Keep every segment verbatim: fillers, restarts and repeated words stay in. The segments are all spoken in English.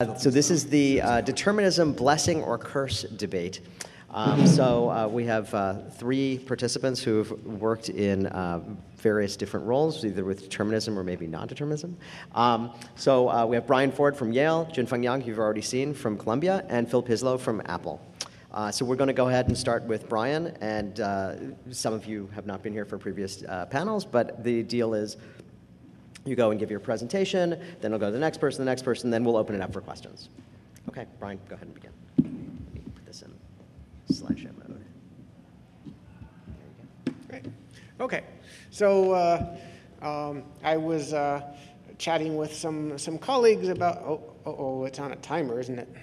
So this is the uh, determinism blessing or curse debate. Um, so uh, we have uh, three participants who've worked in uh, various different roles, either with determinism or maybe non-determinism. Um, so uh, we have Brian Ford from Yale, Junfeng Yang, who you've already seen, from Columbia, and Phil Pislow from Apple. Uh, so we're going to go ahead and start with Brian, and uh, some of you have not been here for previous uh, panels, but the deal is you go and give your presentation, then we'll go to the next person, the next person, then we'll open it up for questions. Okay, Brian, go ahead and begin. Let me put this in slideshow mode. There you go. Great. Okay, so uh, um, I was uh, chatting with some, some colleagues about, oh, oh, oh, it's on a timer, isn't it?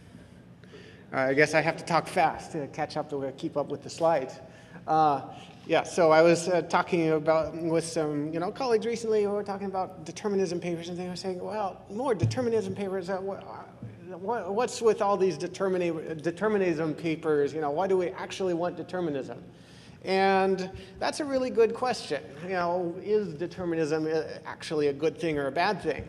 Uh, I guess I have to talk fast to catch up to keep up with the slides. Uh, Yeah, so I was uh, talking about with some, you know, colleagues recently who were talking about determinism papers, and they were saying, well, more determinism papers. Uh, what, what's with all these determini determinism papers? You know, why do we actually want determinism? And that's a really good question. You know, is determinism actually a good thing or a bad thing?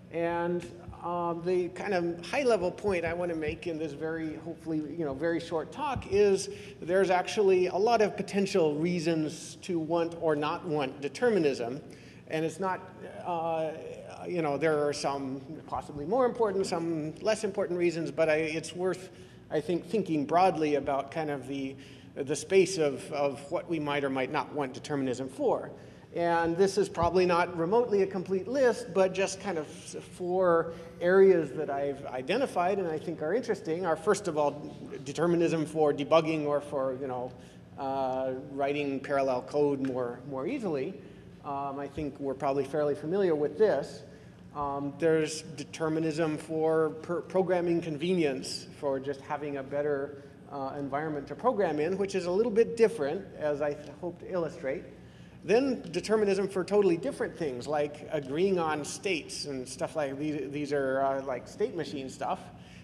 And Um, the kind of high-level point I want to make in this very, hopefully, you know, very short talk is there's actually a lot of potential reasons to want or not want determinism, and it's not, uh, you know, there are some possibly more important, some less important reasons, but I, it's worth, I think, thinking broadly about kind of the the space of of what we might or might not want determinism for. And this is probably not remotely a complete list, but just kind of four areas that I've identified and I think are interesting are, first of all, determinism for debugging or for, you know, uh, writing parallel code more, more easily. Um, I think we're probably fairly familiar with this. Um, there's determinism for per programming convenience, for just having a better uh, environment to program in, which is a little bit different, as I hope to illustrate. Then determinism for totally different things, like agreeing on states and stuff like these. These are uh, like state machine stuff,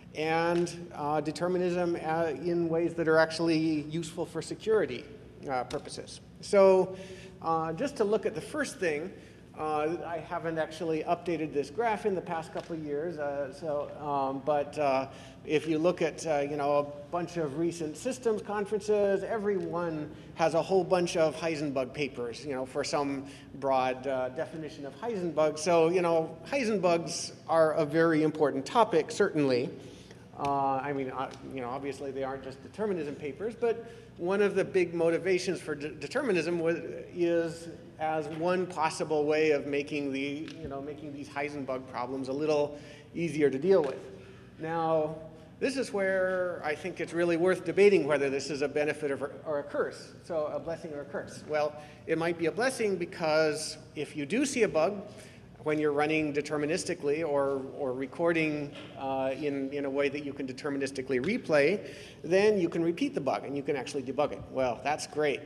and uh, determinism uh, in ways that are actually useful for security uh, purposes. So uh, just to look at the first thing, uh, I haven't actually updated this graph in the past couple of years. Uh, so, um, but uh, if you look at uh, you know, a bunch of recent systems conferences, everyone has a whole bunch of Heisenbug papers, you know, for some broad uh, definition of Heisenbug. So, you know, Heisenbugs are a very important topic, certainly. Uh, I mean, uh, you know, obviously they aren't just determinism papers, but one of the big motivations for de determinism was, is as one possible way of making the, you know, making these Heisenbug problems a little easier to deal with. Now, this is where I think it's really worth debating whether this is a benefit or, or a curse, so a blessing or a curse. Well, it might be a blessing because if you do see a bug when you're running deterministically or, or recording uh, in, in a way that you can deterministically replay, then you can repeat the bug and you can actually debug it. Well, that's great.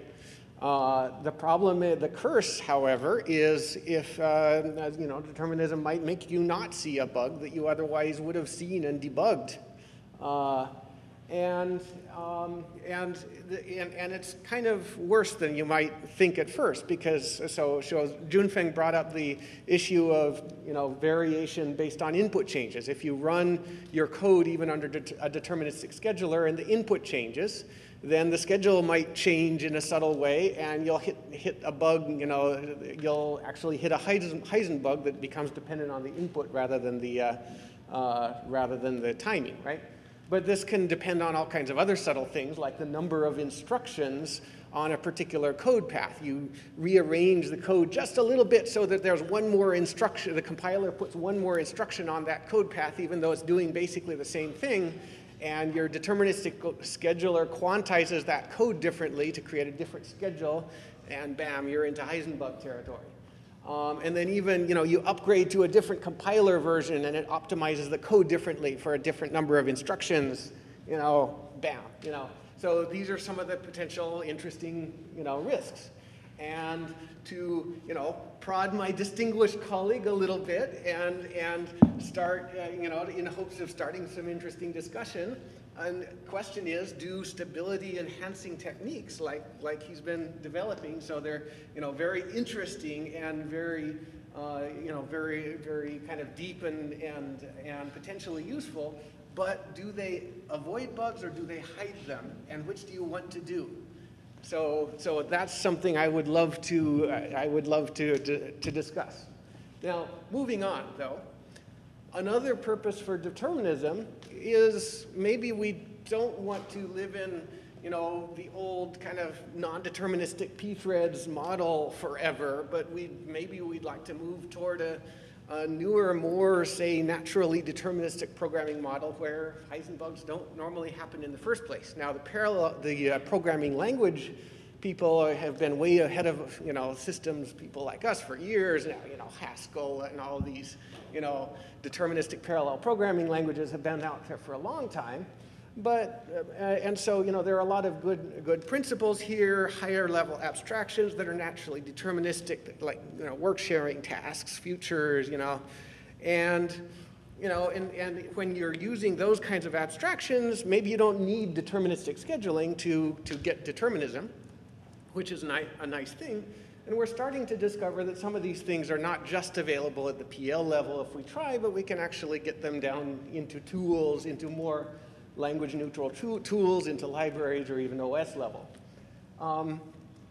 Uh, the problem, the curse, however, is if uh, you know, determinism might make you not see a bug that you otherwise would have seen and debugged. Uh, and, um, and, and, and it's kind of worse than you might think at first, because, so, so Junfeng brought up the issue of, you know, variation based on input changes. If you run your code even under de a deterministic scheduler and the input changes, then the schedule might change in a subtle way, and you'll hit, hit a bug, you know, you'll actually hit a Heisen, Heisenbug that becomes dependent on the input rather than the, uh, uh, rather than the timing, right? But this can depend on all kinds of other subtle things, like the number of instructions on a particular code path. You rearrange the code just a little bit so that there's one more instruction, the compiler puts one more instruction on that code path, even though it's doing basically the same thing, and your deterministic scheduler quantizes that code differently to create a different schedule, and bam, you're into Heisenbug territory. Um, and then even, you know, you upgrade to a different compiler version and it optimizes the code differently for a different number of instructions, you know, bam, you know. So these are some of the potential interesting, you know, risks. And to, you know, prod my distinguished colleague a little bit and, and start, uh, you know, in hopes of starting some interesting discussion, and the question is, do stability enhancing techniques like, like he's been developing, so they're, you know, very interesting and very uh, you know, very, very kind of deep and, and, and potentially useful, but do they avoid bugs or do they hide them? And which do you want to do? So, so that's something I would love to, I would love to, to, to discuss. Now, moving on, though, another purpose for determinism is maybe we don't want to live in, you know, the old kind of non-deterministic p-threads model forever, but we maybe we'd like to move toward a, a newer, more, say, naturally deterministic programming model where Heisenbugs don't normally happen in the first place. Now, the parallel, the uh, programming language people have been way ahead of, you know, systems people like us for years now. You know, Haskell and all these, you know, deterministic parallel programming languages have been out there for a long time. But, uh, and so, you know, there are a lot of good, good principles here, higher level abstractions that are naturally deterministic, like, you know, work sharing tasks, futures, you know, and, you know, and, and when you're using those kinds of abstractions, maybe you don't need deterministic scheduling to, to get determinism, which is ni a nice thing. And we're starting to discover that some of these things are not just available at the P L level if we try, but we can actually get them down into tools, into more language neutral tools, into libraries, or even O S level. Um,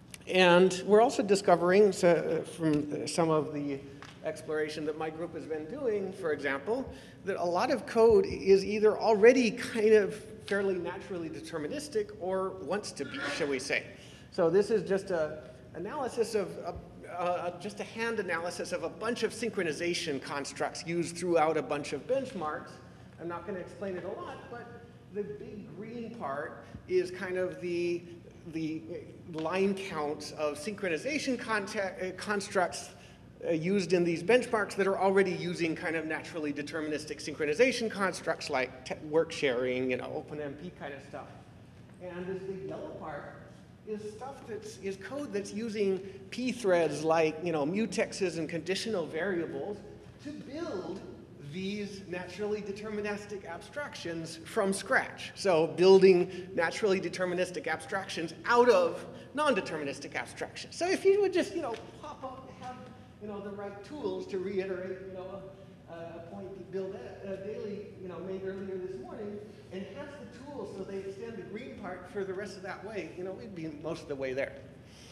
and we're also discovering, so, from some of the exploration that my group has been doing, for example, that a lot of code is either already kind of fairly naturally deterministic or wants to be, shall we say. So this is just a analysis of, uh, uh, just a hand analysis of a bunch of synchronization constructs used throughout a bunch of benchmarks. I'm not going to explain it a lot, but the big green part is kind of the, the line counts of synchronization contact, uh, constructs uh, used in these benchmarks that are already using kind of naturally deterministic synchronization constructs like work sharing, you know, OpenMP kind of stuff. And this big yellow part is stuff that's, is code that's using p-threads like, you know, mutexes and conditional variables to build these naturally deterministic abstractions from scratch. So building naturally deterministic abstractions out of non-deterministic abstractions. So if you would just, you know, pop up and have, you know, the right tools to reiterate, you know, a, a point that Bill uh, Daly, you know, made earlier this morning, enhance the tools so they extend the green part for the rest of that way, you know, we'd be most of the way there.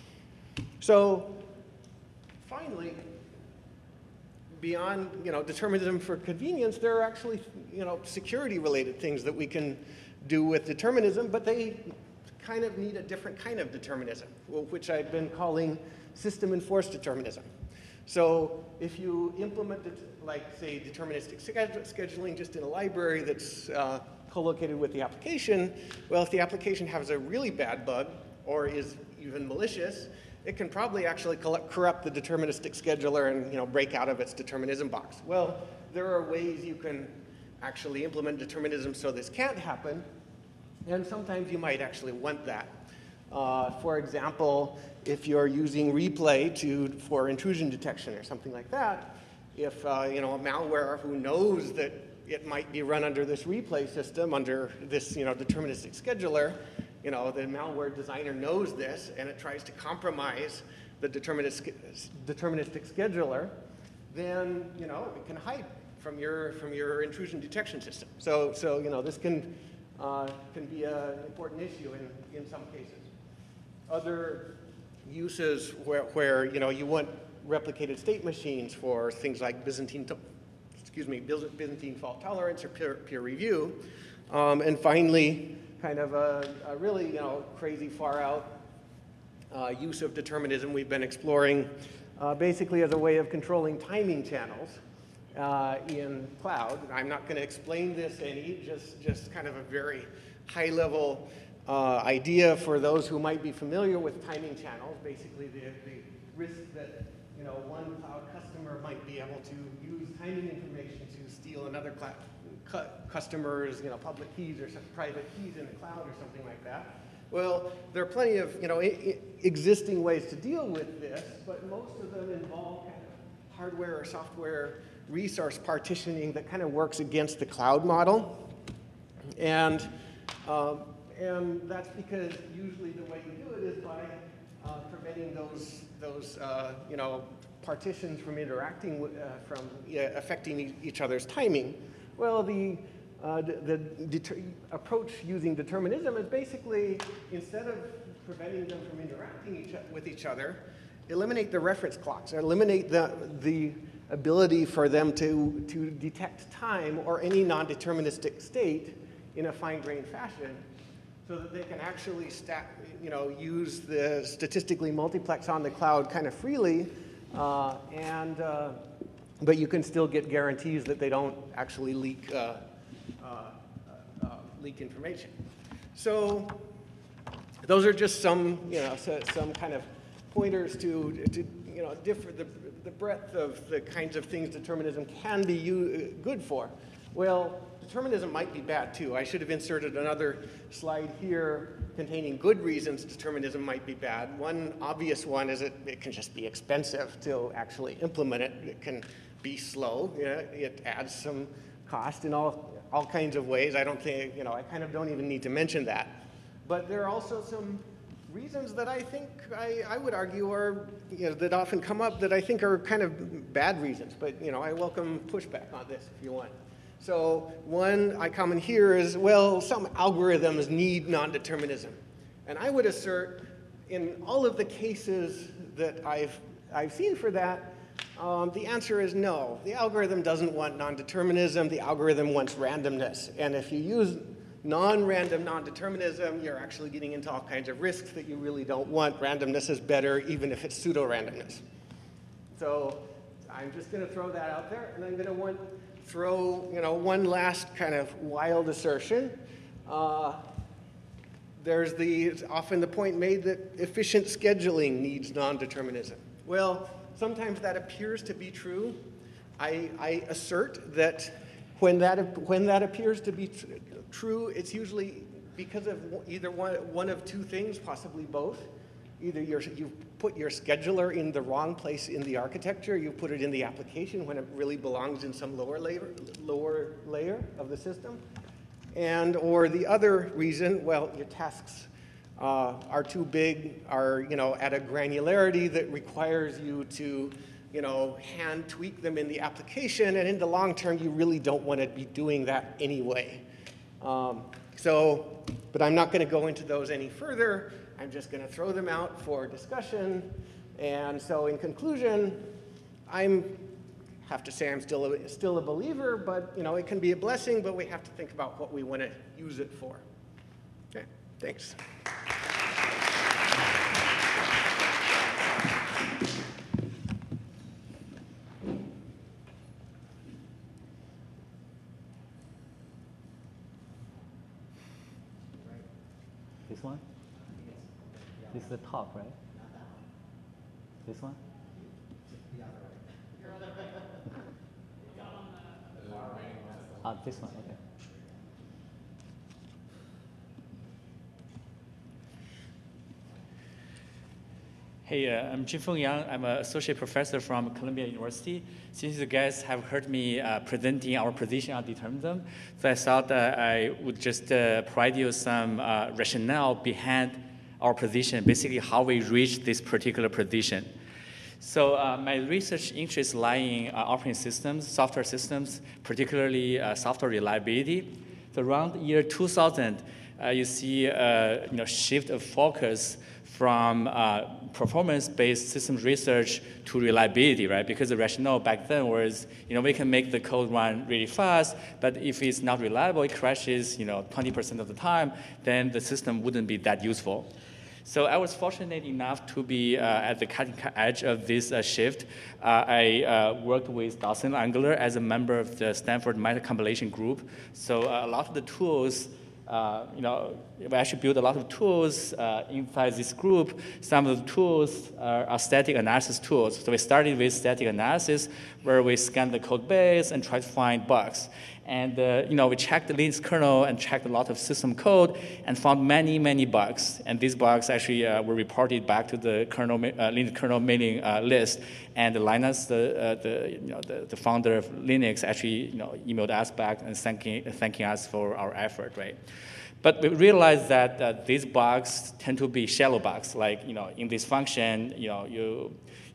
So finally, beyond, you know, determinism for convenience, there are actually, you know, security-related things that we can do with determinism, but they kind of need a different kind of determinism, which I've been calling system-enforced determinism. So if you implement it, like, say, deterministic scheduling just in a library that's uh, co-located with the application, well, if the application has a really bad bug or is even malicious, it can probably actually corrupt the deterministic scheduler and, you know, break out of its determinism box. Well, there are ways you can actually implement determinism so this can't happen, and sometimes you might actually want that. Uh, for example, if you're using replay to, for intrusion detection or something like that, if uh, you know, a malware who knows that it might be run under this replay system, under this, you know, deterministic scheduler, you know, the malware designer knows this, and it tries to compromise the deterministic, deterministic scheduler, then, you know, it can hide from your, from your intrusion detection system. So, so you know, this can, uh, can be an important issue in, in some cases. Other uses where, where, you know, you want replicated state machines for things like Byzantine, excuse me, Byzantine fault tolerance or peer, peer review. Um, and finally, kind of a, a really, you know, crazy far out uh, use of determinism we've been exploring uh, basically as a way of controlling timing channels uh, in cloud. I'm not going to explain this any, just, just kind of a very high level uh, idea for those who might be familiar with timing channels. Basically the, the risk that, you know, one cloud customer might be able to use timing information to steal another cloud customers, you know, public keys or some private keys in the cloud or something like that. Well, there are plenty of, you know, I I existing ways to deal with this, but most of them involve kind of hardware or software resource partitioning that kind of works against the cloud model. And, um, and that's because usually the way you do it is by uh, preventing those, those uh, you know, partitions from interacting, uh, from uh, affecting e each other's timing. Well, the, uh, the, the approach using determinism is basically, instead of preventing them from interacting each, with each other, eliminate the reference clocks, eliminate the, the ability for them to, to detect time or any non-deterministic state in a fine-grained fashion, so that they can actually stack, you know, use the statistically multiplex on the cloud kind of freely, uh, and uh, but you can still get guarantees that they don't actually leak uh, uh, uh, leak information. So those are just some, you know, so, some kind of pointers to, to you know, differ the the breadth of the kinds of things determinism can be u good for. Well, determinism might be bad too. I should have inserted another slide here containing good reasons determinism might be bad. One obvious one is that it can just be expensive to actually implement it. It can be slow. You know, it adds some cost in all, all kinds of ways. I don't think, you know, I kind of don't even need to mention that. But there are also some reasons that I think, I, I would argue are, you know, that often come up that I think are kind of bad reasons. But, you know, I welcome pushback on this if you want. So one I comment here is, well, some algorithms need non-determinism. And I would assert in all of the cases that I've, I've seen for that, um, the answer is no. The algorithm doesn't want non-determinism. The algorithm wants randomness. And if you use non-random non-determinism, you're actually getting into all kinds of risks that you really don't want. Randomness is better, even if it's pseudo-randomness. So I'm just going to throw that out there, and I'm going to want throw, you know, one last kind of wild assertion. Uh, there's the, often the point made that efficient scheduling needs non-determinism. Well, sometimes that appears to be true. I, I assert that when that, when that appears to be tr true, it's usually because of either one, one of two things, possibly both. Either you're, you've put your scheduler in the wrong place in the architecture, you put it in the application when it really belongs in some lower layer, lower layer of the system. And, or the other reason, well, your tasks uh, are too big, are, you know, at a granularity that requires you to, you know, hand tweak them in the application, and in the long term, you really don't want to be doing that anyway. Um, so, but I'm not going to go into those any further. I'm just going to throw them out for discussion. And so in conclusion, I have to say I'm still a, still a believer, but you know, it can be a blessing, but we have to think about what we want to use it for. Okay, thanks. This one? This is the top, right? This one? Ah, this one, okay. Hey, uh, I'm Jinfeng Yang. I'm an associate professor from Columbia University. Since you guys have heard me uh, presenting our position on determinism, so I thought uh, I would just uh, provide you some uh, rationale behind our position, basically how we reach this particular position. So uh, my research interests lie in uh, operating systems, software systems, particularly uh, software reliability. So around the year two thousand, uh, you see a you know, shift of focus from uh, performance-based systems research to reliability, right? Because the rationale back then was, you know, we can make the code run really fast, but if it's not reliable, it crashes, you know, twenty percent of the time, then the system wouldn't be that useful. So I was fortunate enough to be uh, at the cutting edge of this uh, shift. Uh, I uh, worked with Dawson Angler as a member of the Stanford Meta Compilation Group. So uh, a lot of the tools, uh, you know, we actually built a lot of tools uh, inside this group. Some of the tools are, are static analysis tools. So we started with static analysis, where we scan the code base and try to find bugs. And uh, you know, we checked the Linux kernel and checked a lot of system code and found many, many bugs. And these bugs actually uh, were reported back to the kernel, uh, Linux kernel mailing uh, list. And Linus, the, uh, the, you know, the, the founder of Linux, actually you know, emailed us back and thanking, thanking us for our effort, right? But we realized that uh, these bugs tend to be shallow bugs. Like, you know, in this function, you know, you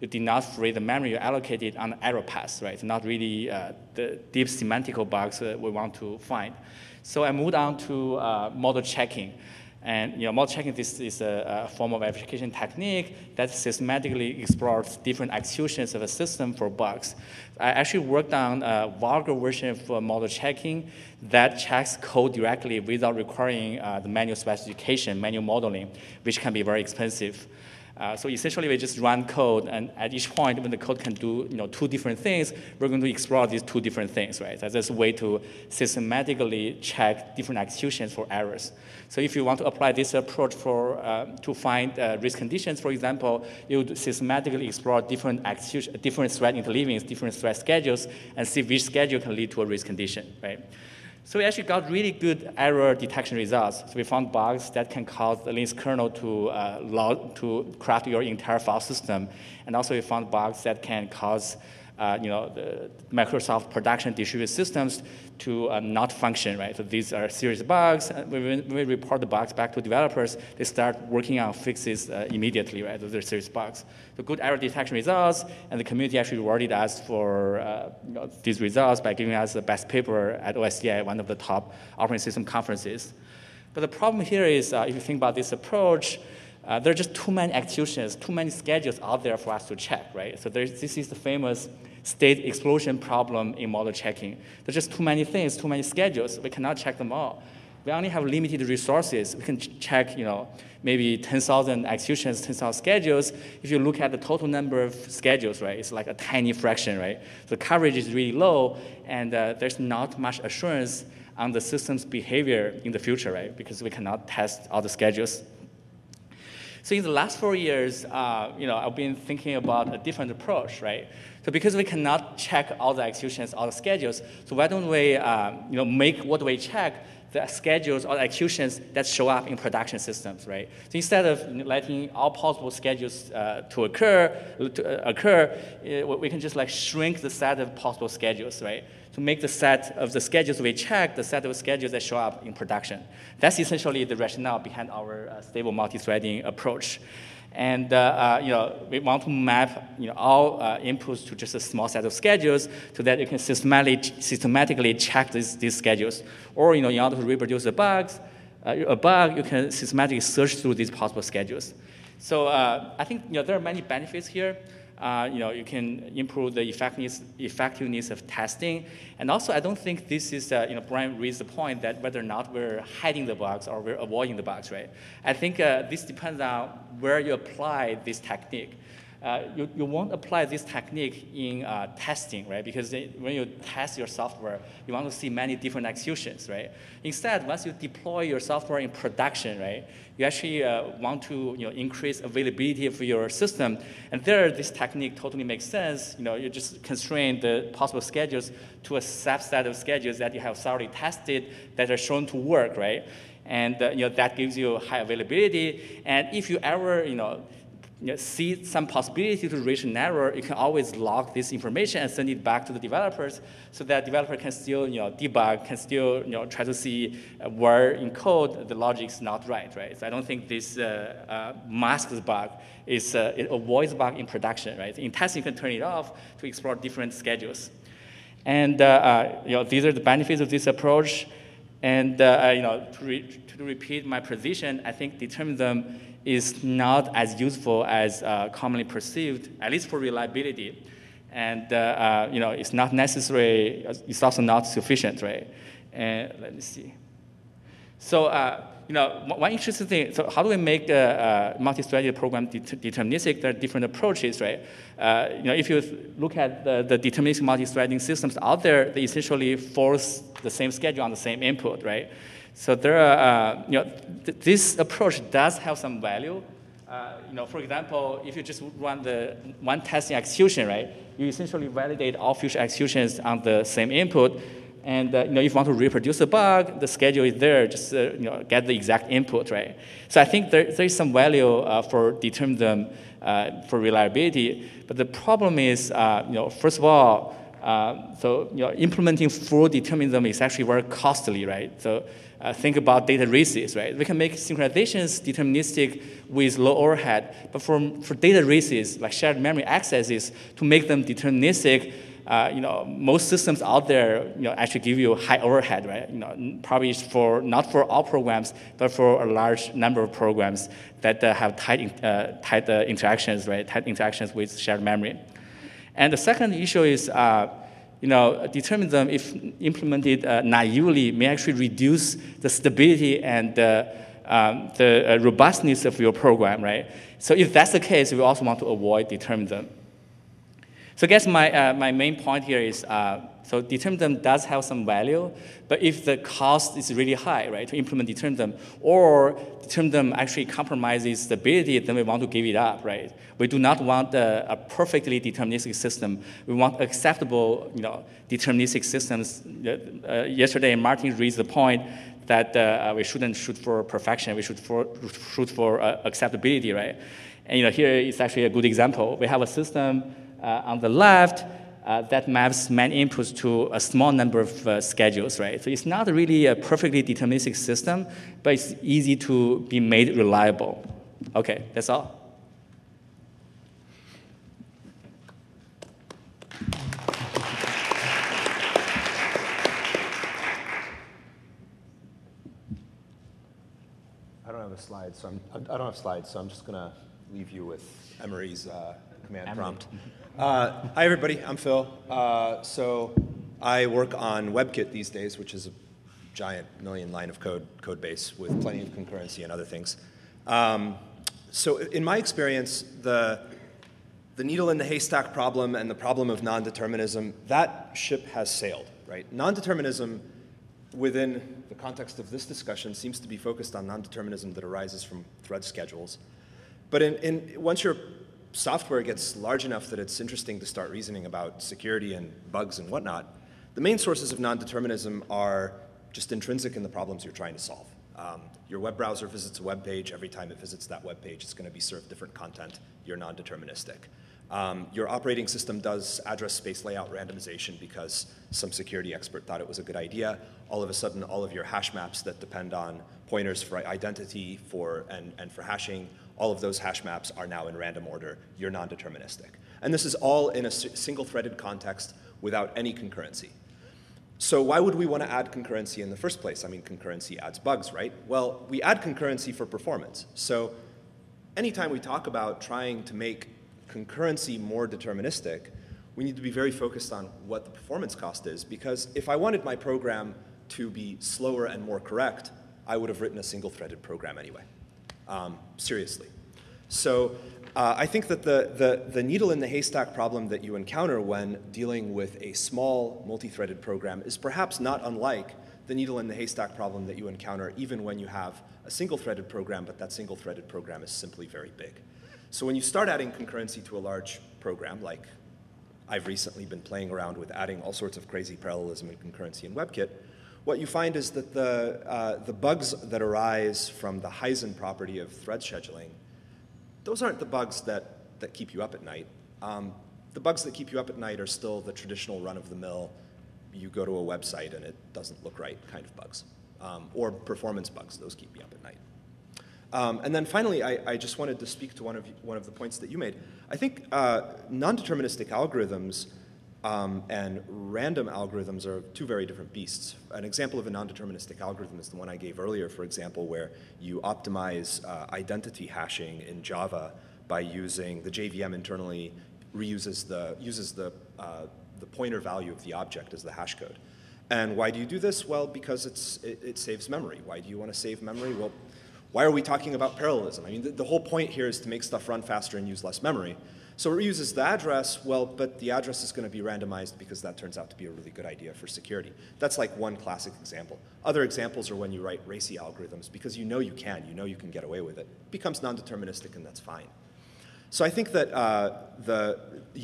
you did not free the memory you allocated on the error path, right? It's not really uh, the deep semantical bugs uh, we want to find. So I moved on to uh, model checking. And you know, model checking this is a, a form of verification technique that systematically explores different executions of a system for bugs. I actually worked on a vulgar version for model checking that checks code directly without requiring uh, the manual specification, manual modeling, which can be very expensive. Uh, so essentially, we just run code, and at each point, when the code can do you know two different things, we're going to explore these two different things, right? So that's a way to systematically check different executions for errors. So if you want to apply this approach for uh, to find uh, risk conditions, for example, you would systematically explore different execution, different thread interleavings, different thread schedules, and see which schedule can lead to a risk condition, right? So we actually got really good error detection results. So we found bugs that can cause the Linux kernel to uh, log, to craft your entire file system, and also we found bugs that can cause, uh, you know, the Microsoft production distributed systems to uh, not function, right? So these are serious bugs. When we report the bugs back to developers, they start working on fixes uh, immediately, right? Those are serious bugs. So good error detection results, and the community actually rewarded us for uh, you know, these results by giving us the best paper at O S C I, one of the top operating system conferences. But the problem here is, uh, if you think about this approach, uh, there are just too many executions, too many schedules out there for us to check, right? So there's, this is the famous state explosion problem in model checking. There's just too many things, too many schedules. We cannot check them all. We only have limited resources. We can ch check, you know, maybe ten thousand executions, ten thousand schedules. If you look at the total number of schedules, right, it's like a tiny fraction, right? The coverage is really low, and uh, there's not much assurance on the system's behavior in the future, right? Because we cannot test all the schedules. So in the last four years, uh, you know, I've been thinking about a different approach, right? So because we cannot check all the executions, all the schedules, so why don't we, uh, you know, make what we check the schedules or the executions that show up in production systems, right? So instead of letting all possible schedules uh, to occur, to, uh, occur, uh, we can just like shrink the set of possible schedules, right? To make the set of the schedules we check the set of schedules that show up in production. That's essentially the rationale behind our uh, stable multi-threading approach. And uh, uh, you know, we want to map you know, all uh, inputs to just a small set of schedules so that you can systematically, systematically check these, these schedules. Or you know, in order to reproduce the bugs, uh, a bug, you can systematically search through these possible schedules. So uh, I think you know, there are many benefits here. Uh, you know, you can improve the effectiveness, effectiveness of testing. And also, I don't think this is, uh, you know, Brian raised the point that whether or not we're hiding the bugs or we're avoiding the bugs, right? I think uh, this depends on where you apply this technique. Uh, you, you won't apply this technique in uh, testing, right? Because they, when you test your software, you want to see many different executions, right? Instead, once you deploy your software in production, right, you actually uh, want to you know, increase availability of your system. And there, this technique totally makes sense. You know, you just constrain the possible schedules to a subset of schedules that you have thoroughly tested that are shown to work, right? And uh, you know, that gives you high availability. And if you ever, you know, You know, see some possibility to reach an error, you can always log this information and send it back to the developers so that developer can still you know, debug, can still you know, try to see uh, where in code the logic is not right, right? So I don't think this uh, uh, masks bug. Is, uh, it avoids bug in production, right? In testing, you can turn it off to explore different schedules. And uh, uh, you know, these are the benefits of this approach. And uh, you know, to, re to repeat my position, I think determinism is not as useful as uh, commonly perceived, at least for reliability. And uh, uh, you know, it's not necessary, it's also not sufficient, right? And let me see. So uh, you know, one interesting thing, so how do we make a, a multi-threaded program det deterministic? There are different approaches, right? Uh, you know, if you look at the, the deterministic multi-threading systems out there, they essentially force the same schedule on the same input, right? So there are, uh, you know, th this approach does have some value. Uh, you know, for example, if you just run the one testing execution, right, you essentially validate all future executions on the same input. And uh, you know, if you want to reproduce a bug, the schedule is there. Just uh, you know, get the exact input, right? So I think there, there is some value uh, for determinism uh, for reliability. But the problem is, uh, you know, first of all, Uh, so you know, implementing full determinism is actually very costly, right? So uh, think about data races, right? We can make synchronizations deterministic with low overhead, but for, for data races, like shared memory accesses, to make them deterministic, uh, you know, most systems out there, you know, actually give you high overhead, right? You know, probably for not for all programs, but for a large number of programs that uh, have tight, uh, tight uh, interactions, right? Tight interactions with shared memory. And the second issue is, uh, you know, determinism, if implemented uh, naively, may actually reduce the stability and uh, um, the uh, robustness of your program, right? So if that's the case, we also want to avoid determinism. So I guess my, uh, my main point here is, uh, so determinism does have some value, but if the cost is really high, right, to implement determinism, or determinism actually compromises stability, then we want to give it up, right? We do not want a, a perfectly deterministic system. We want acceptable, you know, deterministic systems. Uh, yesterday, Martin raised the point that uh, we shouldn't shoot for perfection. We should for, shoot for uh, acceptability, right? And you know, here is actually a good example. We have a system uh, on the left uh, that maps many inputs to a small number of uh, schedules, right? So it's not really a perfectly deterministic system, but it's easy to be made reliable. Okay, that's all. I don't have a slide, so I'm, I don't have slides, so I'm just going to leave you with Emery's uh, command Emery. prompt. Uh, hi, everybody. I'm Phil. Uh, so I work on WebKit these days, which is a giant million line of code code base with plenty of concurrency and other things. Um, so in my experience, the the needle in the haystack problem and the problem of non-determinism, that ship has sailed, right? Non-determinism within the context of this discussion seems to be focused on non-determinism that arises from thread schedules. But in, in, once your software gets large enough that it's interesting to start reasoning about security and bugs and whatnot, the main sources of non-determinism are just intrinsic in the problems you're trying to solve. Um, your web browser visits a web page. Every time it visits that web page, it's going to be served different content. You're non-deterministic. Um, your operating system does address space layout randomization because some security expert thought it was a good idea. All of a sudden, all of your hash maps that depend on pointers for identity for, and, and for hashing, all of those hash maps are now in random order. You're non-deterministic. And this is all in a single-threaded context without any concurrency. So why would we want to add concurrency in the first place? I mean, concurrency adds bugs, right? Well, we add concurrency for performance. So anytime we talk about trying to make concurrency more deterministic, we need to be very focused on what the performance cost is, because if I wanted my program to be slower and more correct, I would have written a single-threaded program anyway. Um, seriously. So uh, I think that the, the, the needle in the haystack problem that you encounter when dealing with a small multi-threaded program is perhaps not unlike the needle in the haystack problem that you encounter even when you have a single-threaded program, but that single-threaded program is simply very big. So when you start adding concurrency to a large program, like I've recently been playing around with adding all sorts of crazy parallelism and concurrency in WebKit, what you find is that the, uh, the bugs that arise from the Heisen property of thread scheduling, those aren't the bugs that, that keep you up at night. Um, the bugs that keep you up at night are still the traditional run-of-the-mill, you go to a website and it doesn't look right kind of bugs, um, or performance bugs. Those keep me up at night. Um, and then finally, I, I just wanted to speak to one of, one of the points that you made. I think uh, non-deterministic algorithms um, and random algorithms are two very different beasts. An example of a non-deterministic algorithm is the one I gave earlier, for example, where you optimize uh, identity hashing in Java by using the J V M internally reuses the, uses the, uh, the pointer value of the object as the hash code. And why do you do this? Well, because it's, it, it saves memory. Why do you want to save memory? Well, why are we talking about parallelism? I mean, the, the whole point here is to make stuff run faster and use less memory. So it reuses the address, well, but the address is going to be randomized because that turns out to be a really good idea for security. That's like one classic example. Other examples are when you write racy algorithms because you know you can, you know you can get away with it. It becomes non-deterministic and that's fine. So I think that uh, the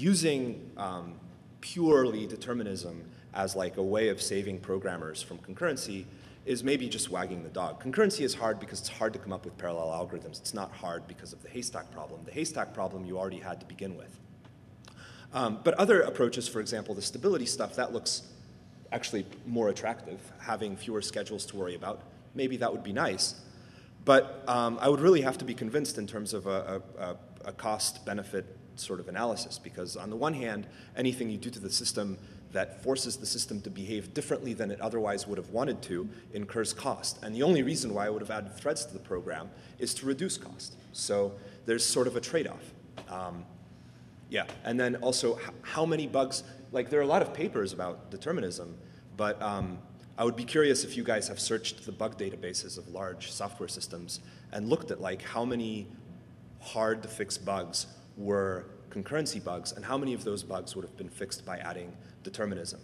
using um, purely determinism as like a way of saving programmers from concurrency is maybe just wagging the dog. Concurrency is hard because it's hard to come up with parallel algorithms. It's not hard because of the haystack problem. The haystack problem you already had to begin with. Um, but other approaches, for example, the stability stuff, that looks actually more attractive, having fewer schedules to worry about. Maybe that would be nice. But um, I would really have to be convinced in terms of a, a, a cost-benefit sort of analysis, because on the one hand, anything you do to the system that forces the system to behave differently than it otherwise would have wanted to incurs cost. And the only reason why I would have added threads to the program is to reduce cost. So there's sort of a trade-off. Um, yeah, and then also h- how many bugs, like there are a lot of papers about determinism, but um, I would be curious if you guys have searched the bug databases of large software systems and looked at like how many hard to fix bugs were concurrency bugs, and how many of those bugs would have been fixed by adding determinism.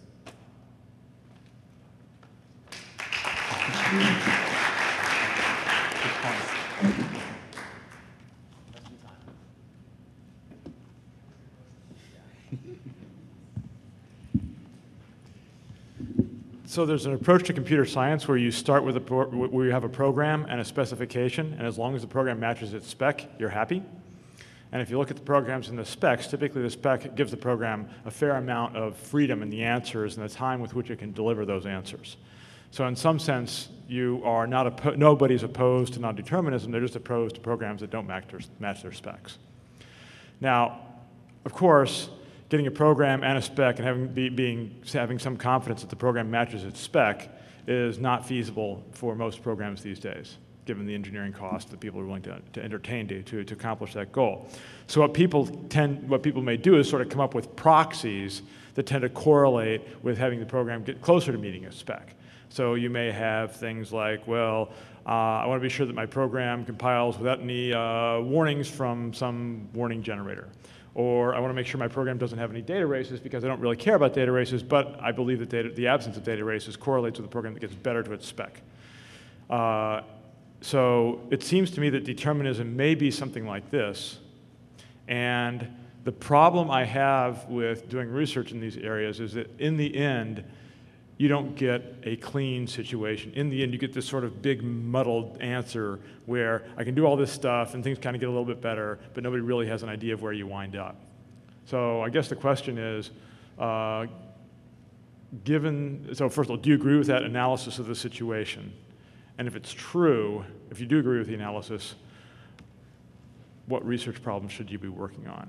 So there's an approach to computer science where you start with a pro- where you have a program and a specification, and as long as the program matches its spec, you're happy. And if you look at the programs in the specs, typically the spec gives the program a fair amount of freedom in the answers and the time with which it can deliver those answers. So in some sense, you are not oppo- nobody's opposed to non-determinism. They're just opposed to programs that don't match their, match their specs. Now, of course, getting a program and a spec and having, be, being, having some confidence that the program matches its spec is not feasible for most programs these days, given the engineering cost that people are willing to, to entertain to, to, to accomplish that goal. So what people tend, what people may do is sort of come up with proxies that tend to correlate with having the program get closer to meeting a spec. So you may have things like, well, uh, I want to be sure that my program compiles without any uh, warnings from some warning generator. Or I want to make sure my program doesn't have any data races because I don't really care about data races, but I believe that data, the absence of data races correlates with a program that gets better to its spec. Uh, so it seems to me that determinism may be something like this. And the problem I have with doing research in these areas is that in the end, you don't get a clean situation. In the end, you get this sort of big muddled answer where I can do all this stuff and things kind of get a little bit better, but nobody really has an idea of where you wind up. So I guess the question is, uh, given, so first of all, do you agree with that analysis of the situation? And if it's true, if you do agree with the analysis, what research problems should you be working on?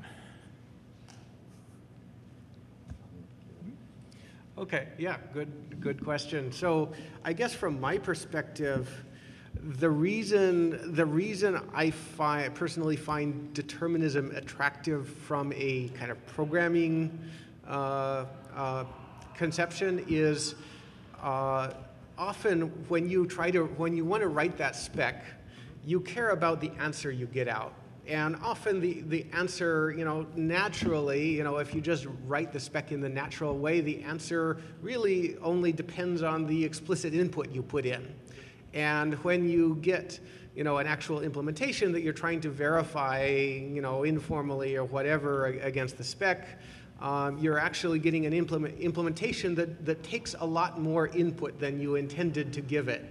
Okay, yeah, good, good question. So I guess from my perspective, the reason the reason I find personally find determinism attractive from a kind of programming uh, uh, conception is uh, often when you try to when you want to write that spec, you care about the answer you get out. And often the, the answer, you know, naturally, you know, if you just write the spec in the natural way, the answer really only depends on the explicit input you put in. And when you get, you know, an actual implementation that you're trying to verify, you know, informally or whatever against the spec, um, you're actually getting an implement, implementation that, that takes a lot more input than you intended to give it.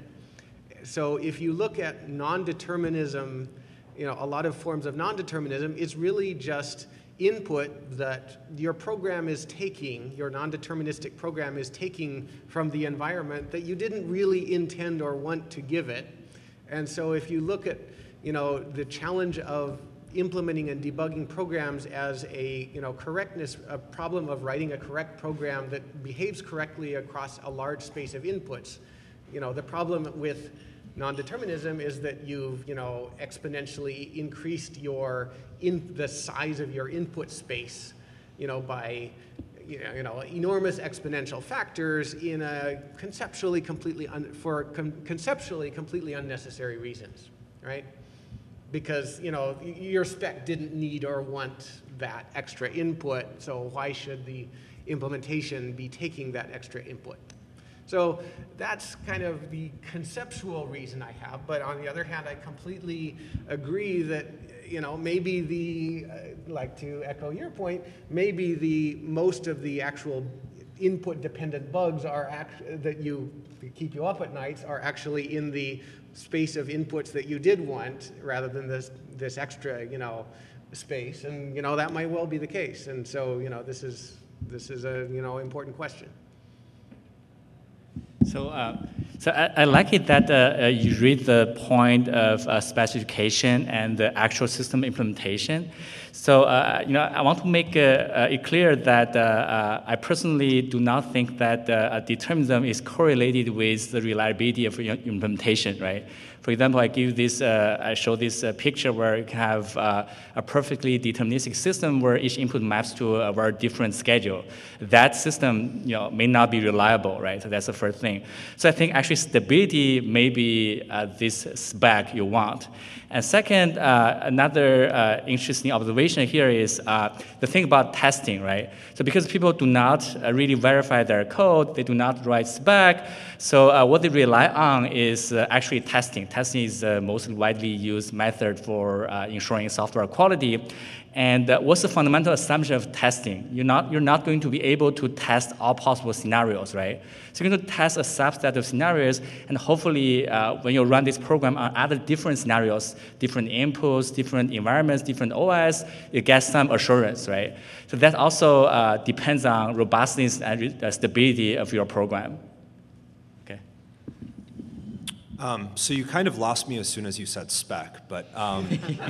So if you look at non-determinism, you know, a lot of forms of non-determinism, it's really just input that your program is taking, your non-deterministic program is taking from the environment that you didn't really intend or want to give it. And so if you look at, you know, the challenge of implementing and debugging programs as a, you know, correctness, a problem of writing a correct program that behaves correctly across a large space of inputs, you know, the problem with non-determinism is that you've, you know, exponentially increased your in the size of your input space, you know, by, you know, you know enormous exponential factors in a conceptually completely un, for con conceptually completely unnecessary reasons, right? Because, you know, your spec didn't need or want that extra input, so why should the implementation be taking that extra input? So that's kind of the conceptual reason I have, but on the other hand, I completely agree that, you know, maybe the, uh, like to echo your point, maybe the most of the actual input-dependent bugs are act that you that keep you up at nights are actually in the space of inputs that you did want, rather than this this extra, you know, space, and you know that might well be the case. And so you know this is this is a you know important question. So, uh, so I, I like it that uh, uh, you read the point of uh, specification and the actual system implementation. So, uh, you know, I want to make uh, uh, it clear that uh, uh, I personally do not think that uh, determinism is correlated with the reliability of your implementation, right? For example, I give this, uh, I show this uh, picture where you can have uh, a perfectly deterministic system where each input maps to a very different schedule. That system, you know, may not be reliable, right? So that's the first thing. So I think actually stability may be uh, this spec you want. And second, uh, another uh, interesting observation here is uh, the thing about testing, right? So because people do not uh, really verify their code, they do not write spec, so uh, what they rely on is uh, actually testing. Testing is the most widely used method for uh, ensuring software quality. And uh, what's the fundamental assumption of testing? You're not, you're not going to be able to test all possible scenarios, right? So you're going to test a subset of scenarios, and hopefully uh, when you run this program on other different scenarios, different inputs, different environments, different O S, you get some assurance, right? So that also uh, depends on robustness and uh, stability of your program. Okay. Um, so you kind of lost me as soon as you said spec, but... Um,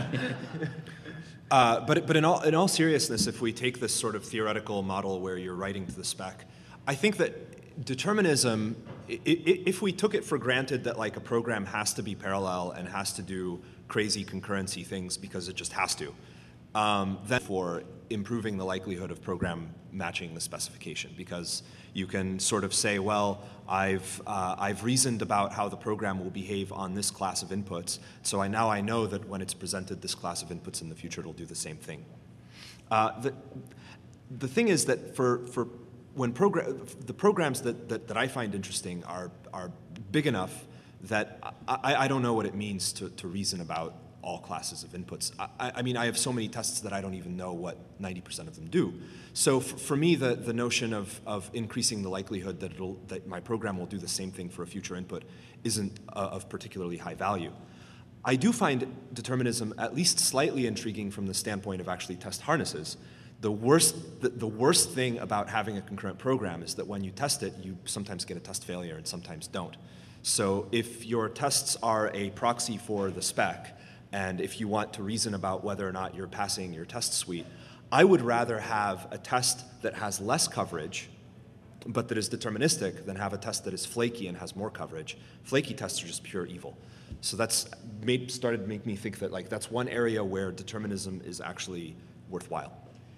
Uh, but but in all in all seriousness, if we take this sort of theoretical model where you're writing to the spec, I think that determinism, I, I, if we took it for granted that like a program has to be parallel and has to do crazy concurrency things because it just has to, um, then for improving the likelihood of program matching the specification, because you can sort of say, well, I've, uh, I've reasoned about how the program will behave on this class of inputs, so I, now I know that when it's presented this class of inputs in the future, it'll do the same thing. Uh, the, the thing is that for, for when program, the programs that, that, that I find interesting are, are big enough that I, I don't know what it means to, to reason about all classes of inputs. I, I mean, I have so many tests that I don't even know what ninety percent of them do. So for, for me, the, the notion of, of increasing the likelihood that, it'll, that my program will do the same thing for a future input isn't uh, of particularly high value. I do find determinism at least slightly intriguing from the standpoint of actually test harnesses. The worst, the, the worst thing about having a concurrent program is that when you test it, you sometimes get a test failure and sometimes don't. So if your tests are a proxy for the spec, and if you want to reason about whether or not you're passing your test suite, I would rather have a test that has less coverage, but that is deterministic, than have a test that is flaky and has more coverage. Flaky tests are just pure evil. So that's made, started to make me think that like that's one area where determinism is actually worthwhile.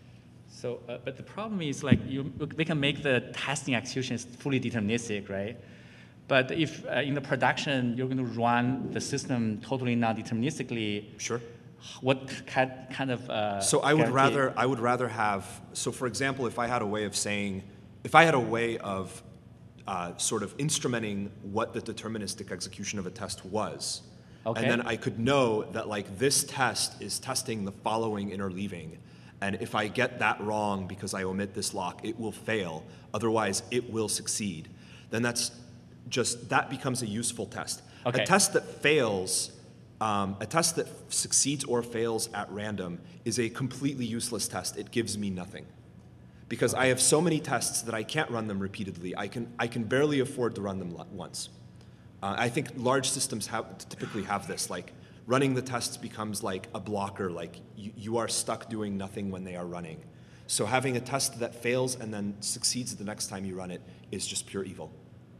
So, uh, but the problem is like you, they can make the testing executions fully deterministic, right? But if uh, in the production you're going to run the system totally non-deterministically, sure. What kind kind of uh, so I would guarantee? rather I would rather have so for example, if I had a way of saying, if I had a way of uh, sort of instrumenting what the deterministic execution of a test was, okay. And then I could know that like this test is testing the following interleaving, and if I get that wrong because I omit this lock, it will fail. Otherwise, it will succeed. Then that's just that becomes a useful test. Okay. A test that fails, um, a test that succeeds or fails at random is a completely useless test. It gives me nothing. Because I have so many tests that I can't run them repeatedly. I can, I can barely afford to run them once. Uh, I think large systems have, typically have this, like running the tests becomes like a blocker, like you, you are stuck doing nothing when they are running. So having a test that fails and then succeeds the next time you run it is just pure evil.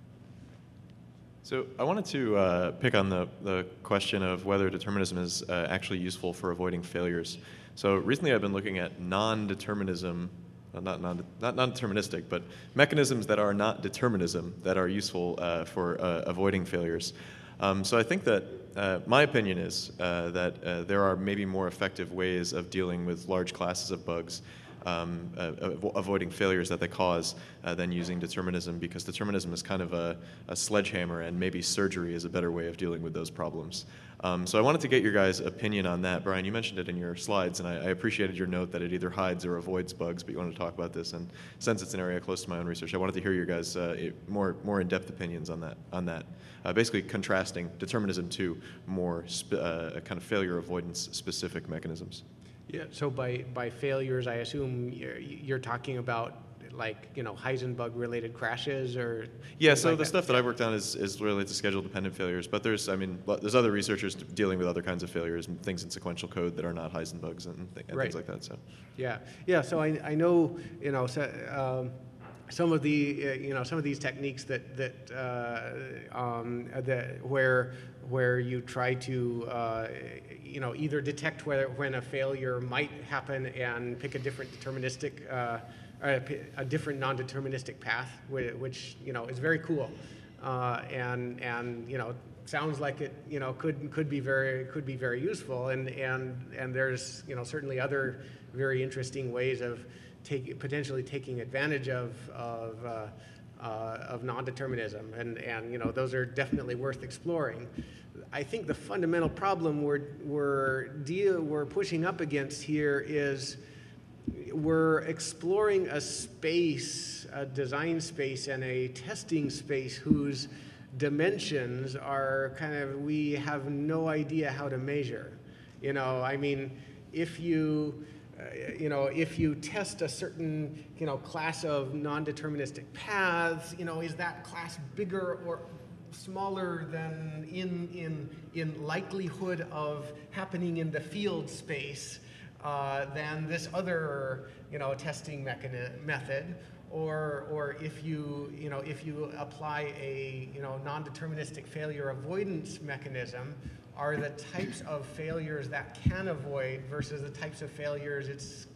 So I wanted to uh, pick on the, the question of whether determinism is uh, actually useful for avoiding failures. So recently I've been looking at non-determinism, uh, not, non, not non-deterministic, but mechanisms that are not determinism that are useful uh, for uh, avoiding failures. Um, so I think that uh, my opinion is uh, that uh, there are maybe more effective ways of dealing with large classes of bugs, Um, uh, avoiding failures that they cause, uh, than using determinism, because determinism is kind of a, a sledgehammer, and maybe surgery is a better way of dealing with those problems. Um, so I wanted to get your guys' opinion on that. Brian, you mentioned it in your slides, and I, I appreciated your note that it either hides or avoids bugs, but you wanted to talk about this, and since it's an area close to my own research, I wanted to hear your guys' uh, more, more in-depth opinions on that. On that, uh, basically contrasting determinism to more sp uh, kind of failure avoidance specific mechanisms. Yeah, so by, by failures, I assume you're, you're talking about like, you know, Heisenbug-related crashes or Yeah, things so like the that? stuff that I've worked on is, is related to schedule-dependent failures, but there's, I mean, lo- there's other researchers dealing with other kinds of failures, and things in sequential code that are not Heisenbugs and, th- and Right. things like that. So, Yeah, yeah. So I, I know, you know, so, um, some of the, uh, you know, some of these techniques that that uh, um, that where where you try to, uh, you know, either detect whether when a failure might happen and pick a different deterministic, uh, a, a different non-deterministic path, which, which you know is very cool, uh, and and you know. Sounds like it, you know, could could be very could be very useful, and and and there's, you know, certainly other very interesting ways of take, potentially taking advantage of of uh, uh, of non-determinism, and and you know those are definitely worth exploring. I think the fundamental problem we're we're deal we're pushing up against here is we're exploring a space, a design space, and a testing space whose dimensions are kind of, we have no idea how to measure. You know, I mean, if you, uh, you know, if you test a certain, you know, class of non-deterministic paths, you know, is that class bigger or smaller than in, in, in likelihood of happening in the field space uh, than this other, you know, testing mechani- method? Or, or if you, you know, if you apply a, you know, non-deterministic failure avoidance mechanism, are the types of failures that can avoid versus the types of failures it's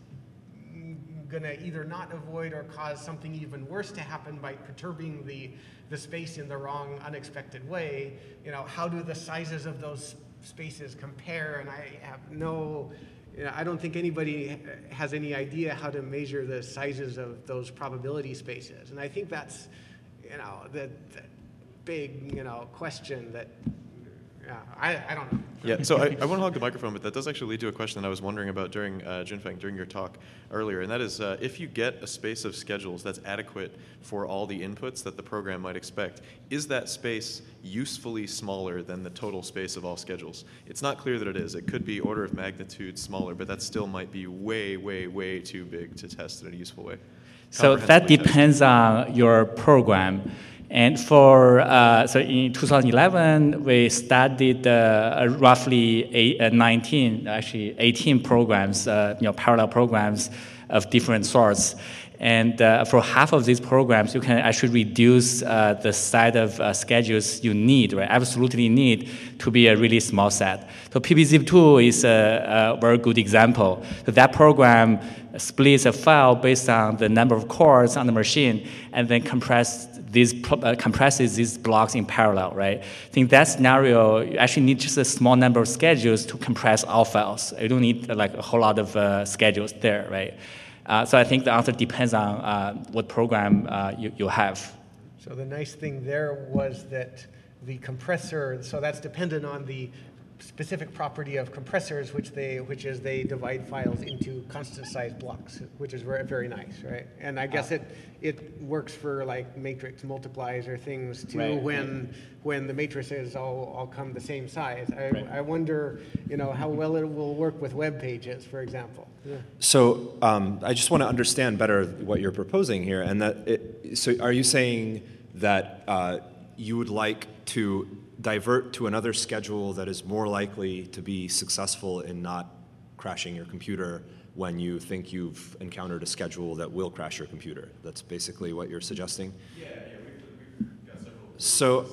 going to either not avoid or cause something even worse to happen by perturbing the, the space in the wrong, unexpected way, you know, how do the sizes of those spaces compare? And I have no... You know, I don't think anybody has any idea how to measure the sizes of those probability spaces. And I think that's, you know, the, the big, you know, question that, yeah, I, I don't know. yeah, so I, I want to hog the microphone, but that does actually lead to a question that I was wondering about during uh, Junfeng, during your talk earlier, and that is uh, if you get a space of schedules that's adequate for all the inputs that the program might expect, is that space usefully smaller than the total space of all schedules? It's not clear that it is. It could be order of magnitude smaller, but that still might be way, way, way too big to test in a useful way. So that Comprehensively test. depends on your program. And for, uh, so in two thousand eleven, we studied uh, roughly eight, uh, nineteen, actually eighteen programs, uh, you know, parallel programs of different sorts. And uh, for half of these programs, you can actually reduce uh, the size of uh, schedules you need, right? Absolutely need to be a really small set. So P P zip two is a, a very good example. So that program splits a file based on the number of cores on the machine, and then compress these uh, compresses these blocks in parallel, right? I think that scenario, you actually need just a small number of schedules to compress all files. You don't need uh, like a whole lot of uh, schedules there, right? Uh, so I think the answer depends on uh, what program uh, you, you have. So the nice thing there was that the compressor, so that's dependent on the specific property of compressors, which they, which is they divide files into constant size blocks, which is very, very nice, right? And I guess it it works for like matrix multiplies or things too, Right, when right. when the matrices all, all come the same size. I, Right. I wonder, you know, how well it will work with web pages, for example. Yeah. So um, I just want to understand better what you're proposing here, and that it, so are you saying that uh, you would like to divert to another schedule that is more likely to be successful in not crashing your computer when you think you've encountered a schedule that will crash your computer? That's basically what you're suggesting? Yeah, yeah, we've, we've got several. So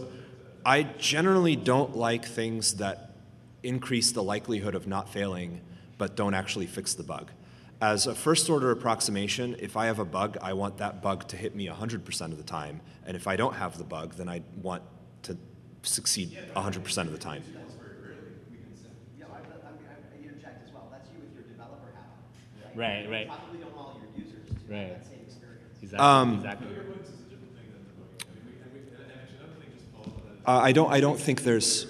I generally don't like things that increase the likelihood of not failing but don't actually fix the bug. As a first order approximation, if I have a bug, I want that bug to hit me one hundred percent of the time. And if I don't have the bug, then I want to succeed one hundred percent of the time. Yeah, I, I, I interject as well. That's you with your developer hat. Right, right. You probably don't want all your users to Right. have that same experience. Exactly. Um, exactly. Uh, I don't. I don't think there's.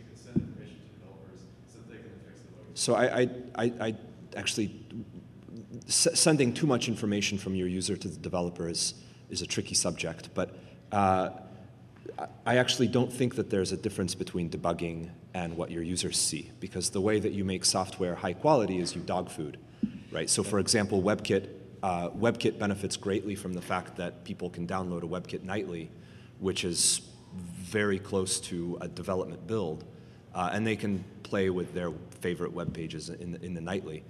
So I, I, I, I actually s- sending too much information from your user to the developer is is a tricky subject. But uh, I actually don't think that there's a difference between debugging and what your users see, because the way that you make software high quality is you dog food, right? So for example, WebKit, uh, WebKit benefits greatly from the fact that people can download a WebKit nightly, which is very close to a development build, uh, and they can play with their favorite web pages in the, in the nightly.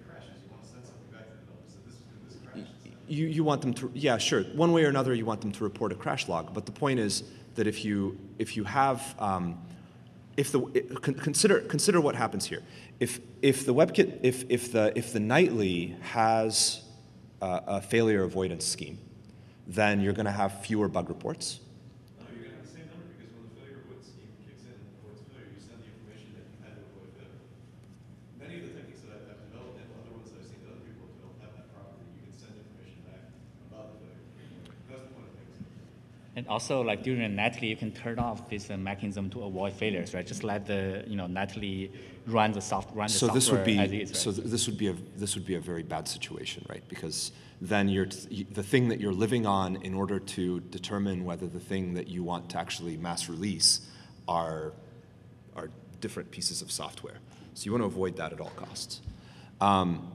You, you want them to, yeah, sure. One way or another, you want them to report a crash log. But the point is that if you if you have um, if the it, consider consider what happens here. If if the WebKit if if the if the nightly has uh, a failure avoidance scheme, then you're going to have fewer bug reports. No, you're going to have the same number because when the failure avoidance scheme kicks in and avoids failure, you send the information that you had to avoid failure. Many of the techniques that I've I've developed and other ones that I've seen that other people have developed have that property. You can send information back about the failure. That's the point of things. And also, like during a nightly, you can turn off this uh, mechanism to avoid failures, right? Just let the you know nightly run the soft run the So this would software be as is, right? so th- this would be a this would be a very bad situation, right? Because then you're t- the thing that you're living on in order to determine whether the thing that you want to actually mass release are are different pieces of software. So you want to avoid that at all costs. Um,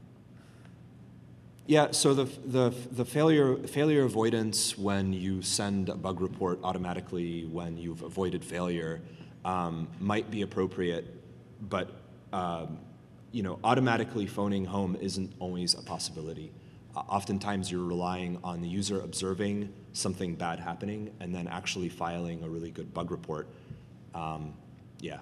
yeah. So the the the failure failure avoidance when you send a bug report automatically when you've avoided failure um, might be appropriate. But um, you know, automatically phoning home isn't always a possibility. Uh, oftentimes, you're relying on the user observing something bad happening and then actually filing a really good bug report. Um, yeah.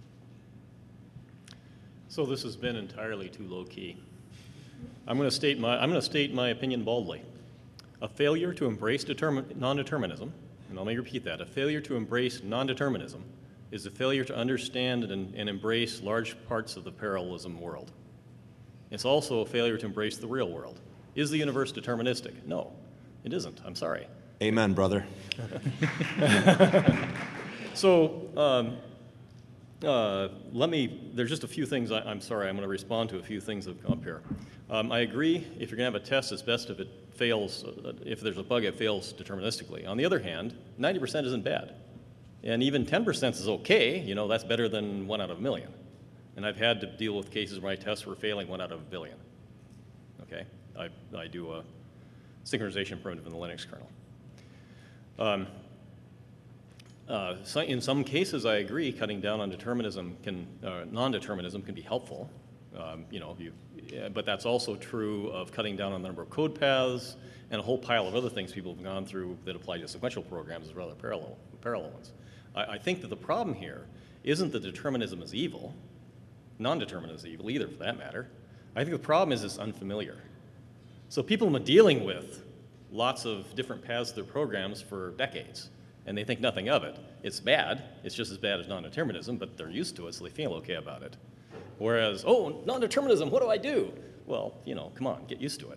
So this has been entirely too low key. I'm going to state my I'm going to state my opinion boldly. A failure to embrace determin- non-determinism, and let me repeat that: a failure to embrace non-determinism is a failure to understand and, and embrace large parts of the parallelism world. It's also a failure to embrace the real world. Is the universe deterministic? No, it isn't. I'm sorry. Amen, brother. So um, uh, let me, there's just a few things, I, I'm sorry, I'm going to respond to a few things that have come up here. Um, I agree, if you're going to have a test, it's best if it fails, uh, if there's a bug, it fails deterministically. On the other hand, ninety percent isn't bad. And even ten percent is okay, you know, that's better than one out of a million. And I've had to deal with cases where my tests were failing one out of a billion. Okay, I, I do a synchronization primitive in the Linux kernel. Um, uh, so in some cases, I agree, cutting down on determinism can, uh, non-determinism can be helpful. Um, you know, you, yeah, but that's also true of cutting down on the number of code paths and a whole pile of other things people have gone through that apply to sequential programs as rather parallel, parallel ones. I, I think that the problem here isn't that determinism is evil. Non-determinism is evil either, for that matter. I think the problem is it's unfamiliar. So people have been dealing with lots of different paths to their programs for decades, and they think nothing of it. It's bad. It's just as bad as non-determinism, but they're used to it, so they feel okay about it. Whereas, oh, non-determinism, what do I do? Well, you know, come on, get used to it.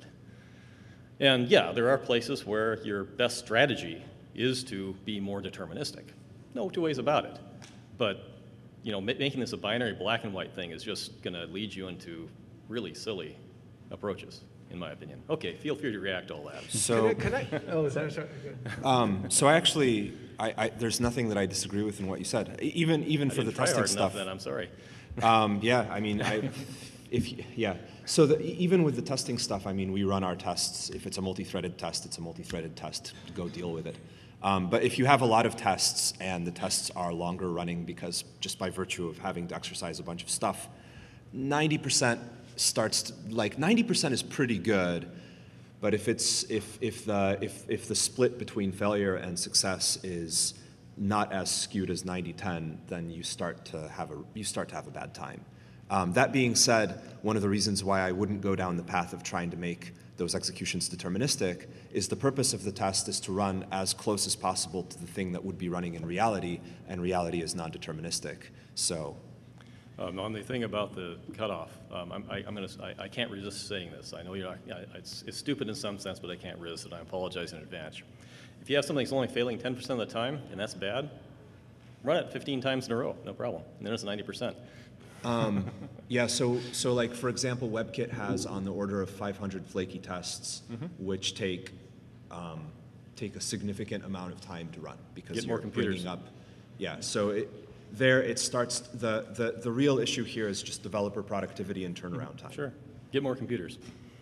And yeah, there are places where your best strategy is to be more deterministic. No two ways about it. But, you know, making this a binary black and white thing is just going to lead you into really silly approaches, in my opinion. Okay, feel free to react to all that. So, Can I? Can I oh, sorry, sorry. um, so I actually, I, I, there's nothing that I disagree with in what you said. Even even I for the didn't try testing hard enough stuff. then, I'm sorry. Um, yeah, I mean, I, if yeah. So the, even with the testing stuff, I mean, we run our tests. If it's a multi-threaded test, it's a multi-threaded test. Go deal with it. Um, but if you have a lot of tests and the tests are longer running because just by virtue of having to exercise a bunch of stuff, ninety percent starts to, like ninety percent is pretty good. But if it's if if the if if the split between failure and success is not as skewed as ninety ten, then you start to have a you start to have a bad time. Um, that being said, one of the reasons why I wouldn't go down the path of trying to make those executions deterministic is the purpose of the test is to run as close as possible to the thing that would be running in reality, and reality is non-deterministic. So, Um, on the thing about the cutoff, um, I'm, I, I'm gonna, I, I can't resist saying this. I know you're not, yeah, it's, it's stupid in some sense, but I can't resist it. I apologize in advance. If you have something that's only failing ten percent of the time, and that's bad, run it fifteen times in a row, no problem. And then it's ninety percent. Um, yeah, so so like for example, WebKit has on the order of five hundred flaky tests, mm-hmm. which take um, take a significant amount of time to run because Get you're more computers. bringing up, yeah. So it, there it starts. The, the the real issue here is just developer productivity and turnaround time. Sure. Get more computers.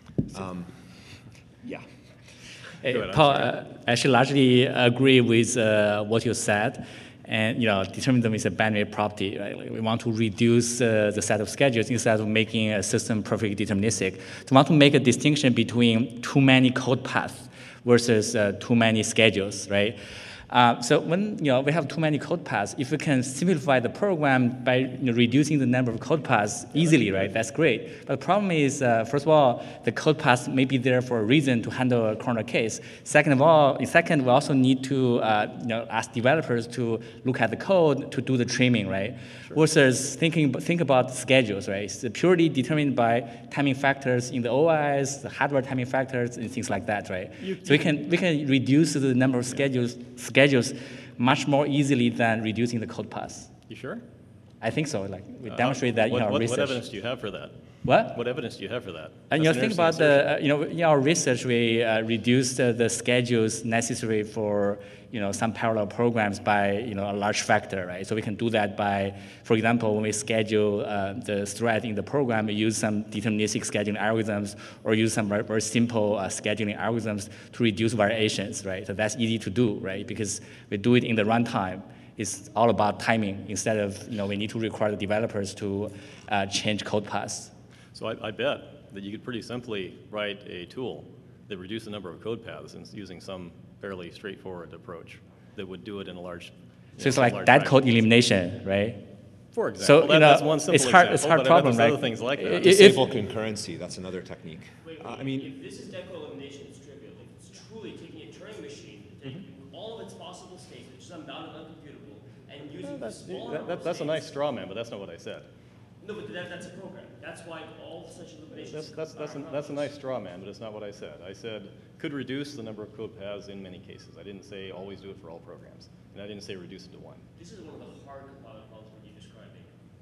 Um, yeah. Hey, Go ahead, I'm Paul, sorry. uh, I actually largely agree with uh, what you said. And you know, determinism is a binary property, right? Like we want to reduce uh, the set of schedules instead of making a system perfectly deterministic. So we want to make a distinction between too many code paths versus uh, too many schedules, right? Uh, so when you know we have too many code paths, if we can simplify the program by you know, reducing the number of code paths easily, right? That's great. But the problem is, uh, first of all, the code paths may be there for a reason to handle a corner case. Second of all, second, we also need to uh, you know ask developers to look at the code to do the trimming, right? Sure. Versus thinking think about schedules, right? It's purely determined by timing factors in the O S, the hardware timing factors, and things like that, right? You, so we can we can reduce the number of schedules. schedules much more easily than reducing the code paths. You sure? I think so. Like we Uh, demonstrate that what, in our what, research. What evidence do you have for that? What? What evidence do you have for that? And you know, That's an think about interesting the, uh, you know, in our research, we uh, reduced uh, the schedules necessary for, you know, some parallel programs by, you know, a large factor, right? So we can do that by, for example, when we schedule uh, the thread in the program, we use some deterministic scheduling algorithms or use some very, very simple uh, scheduling algorithms to reduce variations, right? So that's easy to do, right? Because we do it in the runtime. It's all about timing instead of, you know, we need to require the developers to uh, change code paths. So I, I bet that you could pretty simply write a tool that reduces the number of code paths and using some fairly straightforward approach that would do it in a large. So it's like that code elimination, right? For example, so, that, you know, that's one simple it's hard, example. it's hard but problem, I bet there's right? other things like that. If- Disable concurrency. That's another technique. Wait, wait, Uh, I mean, if this is deco elimination, it's trivial. If it's truly taking a Turing machine, taking Mm-hmm. all of its possible states, which is unbounded, uncomputable, and using Well, the that's, small that, number that, of that's a nice states- straw man, but that's not what I said. No, but that, that's a program. That's why all such eliminations. That's, that's, that's, a, that's a nice straw man, but it's not what I said. I said could reduce the number of code paths in many cases. I didn't say always do it for all programs. And I didn't say reduce it to one. This is one of the hard compiler problems when you're describing.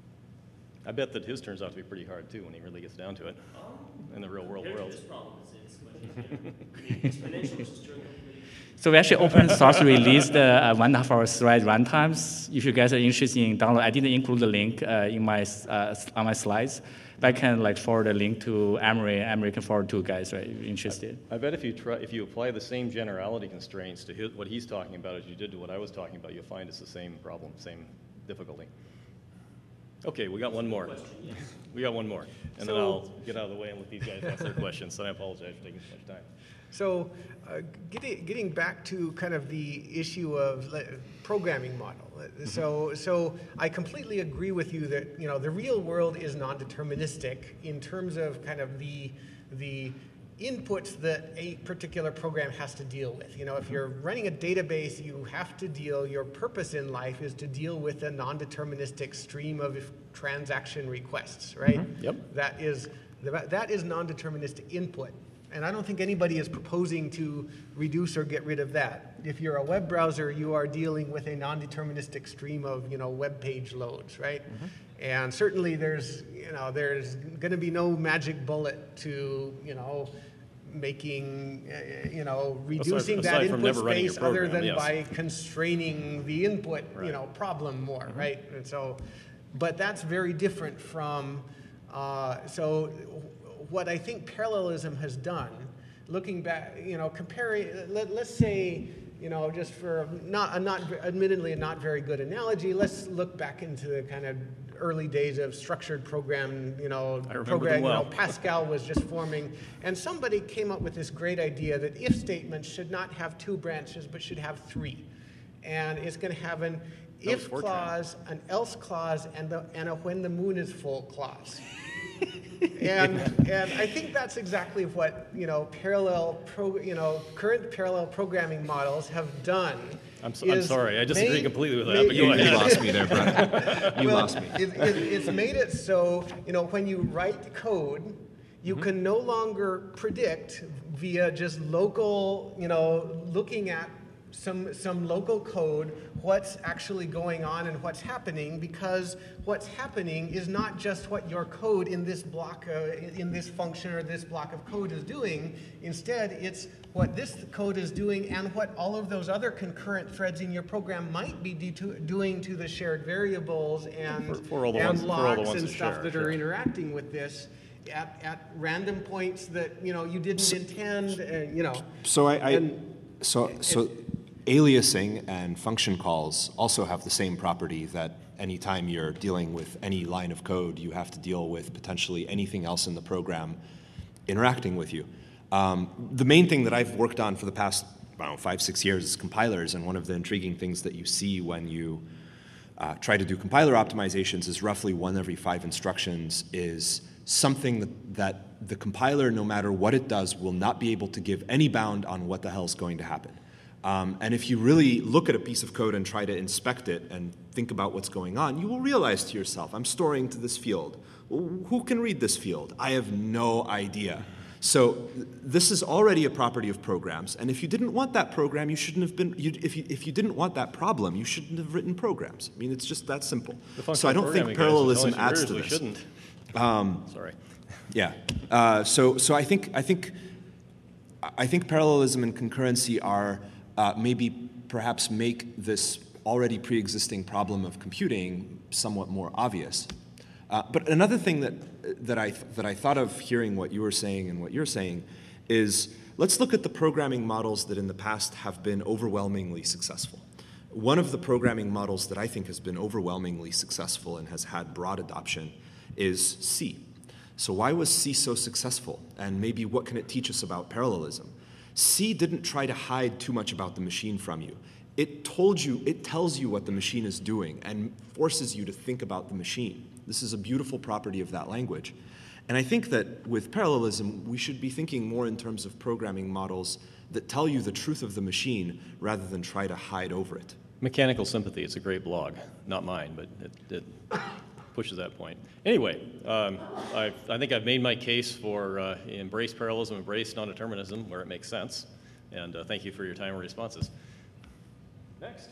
I bet that his turns out to be pretty hard too when he really gets down to it in the real world Here's world. this problem is it's much easier. Exponential versus Turing elimination. So we actually open source released uh, one of our thread runtimes. If you guys are interested in download, I didn't include the link uh, in my uh, on my slides, but I can like forward a link to Amory. Amory can forward to guys, right? If you're interested. I bet if you try, if you apply the same generality constraints to his, what he's talking about as you did to what I was talking about, you'll find it's the same problem, same difficulty. Okay, we got one more. We got one more, and then So- I'll get out of the way and let these guys ask their questions. So I apologize for taking so much time. So, uh, getting, getting back to kind of the issue of le- programming model. So, so I completely agree with you that you know the real world is non-deterministic in terms of kind of the the inputs that a particular program has to deal with. You know, if you're running a database, you have to deal. Your purpose in life is to deal with a non-deterministic stream of transaction requests, right? Mm-hmm. Yep. That is that is non-deterministic input. And I don't think anybody is proposing to reduce or get rid of that. If you're a web browser, you are dealing with a non-deterministic stream of, you know, web page loads, right? Mm-hmm. And certainly there's, you know, there's going to be no magic bullet to, you know, making, uh, you know, reducing aside that from input never running your space other program, than yes. by constraining the input, Right. you know, problem more, right? And so, but that's very different from, uh, so what I think parallelism has done, looking back, you know, comparing, let, let's say, you know, just for not a not admittedly a not very good analogy, let's look back into the kind of early days of structured program, you know, I remember program, them well. you know, Pascal was just forming, and somebody came up with this great idea that if statements should not have two branches but should have three, and it's going to have an That was if Fortran. clause, an else clause, and the and a when the moon is full clause. and and I think that's exactly what you know parallel pro you know current parallel programming models have done. I'm, so, I'm is sorry, I disagree made- completely with that, made- but go You, ahead. you lost me there, Brett. You well, lost me. It, it, it's made it so, you know, when you write code, you can no longer predict via just local, you know, looking at some, some local code, what's actually going on and what's happening, because what's happening is not just what your code in this block, uh, in this function or this block of code is doing. Instead, it's what this code is doing and what all of those other concurrent threads in your program might be do doing to the shared variables and, For- for all the and ones- for all the locks ones and that stuff share, that sure. are interacting with this at, at random points that, you know, you didn't intend, uh, you know. So I, I And so so aliasing and function calls also have the same property that anytime you're dealing with any line of code, you have to deal with potentially anything else in the program interacting with you. Um, the main thing that I've worked on for the past, I don't know, five, six years is compilers, and one of the intriguing things that you see when you uh, try to do compiler optimizations is roughly one every five instructions is something that, that the compiler, no matter what it does, will not be able to give any bound on what the hell is going to happen. Um, and if you really look at a piece of code and try to inspect it and think about what's going on, you will realize to yourself, I'm storing to this field. Well, who can read this field? I have no idea. So th- this is already a property of programs, and if you didn't want that program, you shouldn't have been. You, if you if you didn't want that problem, you shouldn't have written programs. I mean, it's just that simple. The So I don't think functional parallelism programming guys adds are to telling this. us we shouldn't. Um, Sorry. Yeah. Uh, so so I think I think I think parallelism and concurrency are uh, maybe perhaps make this already pre-existing problem of computing somewhat more obvious. Uh, but another thing that that I that I thought of hearing what you were saying and what you're saying is let's look at the programming models that in the past have been overwhelmingly successful. One of the programming models that I think has been overwhelmingly successful and has had broad adoption is C. So why was C so successful? And maybe what can it teach us about parallelism? C didn't try to hide too much about the machine from you. It told you, it tells you what the machine is doing and forces you to think about the machine. This is a beautiful property of that language. And I think that with parallelism, we should be thinking more in terms of programming models that tell you the truth of the machine rather than try to hide over it. Mechanical Sympathy, it's a great blog. Not mine, but it, it pushes that point. Anyway, um, I, I think I've made my case for uh, embrace parallelism, embrace non-determinism where it makes sense. And uh, thank you for your time and responses. Next.